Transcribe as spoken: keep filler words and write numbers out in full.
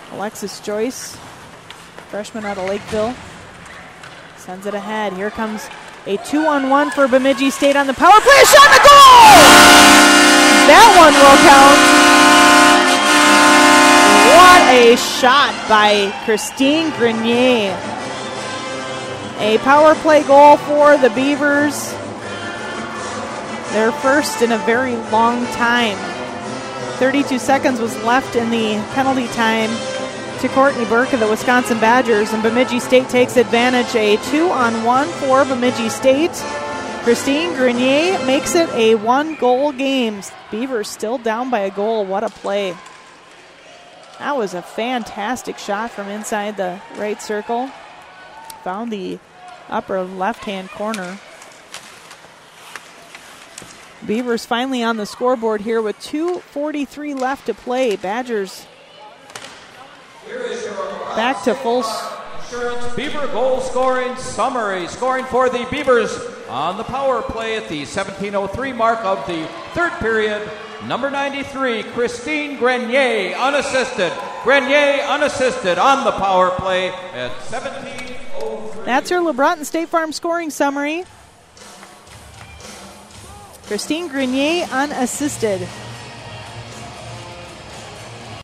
Alexis Joyce, freshman out of Lakeville, sends it ahead. Here comes a two-on-one for Bemidji State on the power play. A shot in the goal! That one will count. What a shot by Christine Grenier. A power play goal for the Beavers. Their first in a very long time. thirty-two seconds was left in the penalty time to Courtney Burke of the Wisconsin Badgers, and Bemidji State takes advantage. A two-on-one for Bemidji State. Christine Grenier makes it a one-goal game. Beavers still down by a goal. What a play. That was a fantastic shot from inside the right circle. Found the upper left-hand corner. Beavers finally on the scoreboard here with two forty-three left to play. Badgers back to full. Insurance Beaver goal scoring summary. Scoring for the Beavers on the power play at the seventeen oh three mark of the third period. Number ninety-three, Christine Grenier, unassisted. Grenier unassisted on the power play at seventeen oh three. That's your LeBronton State Farm scoring summary. Christine Grenier unassisted.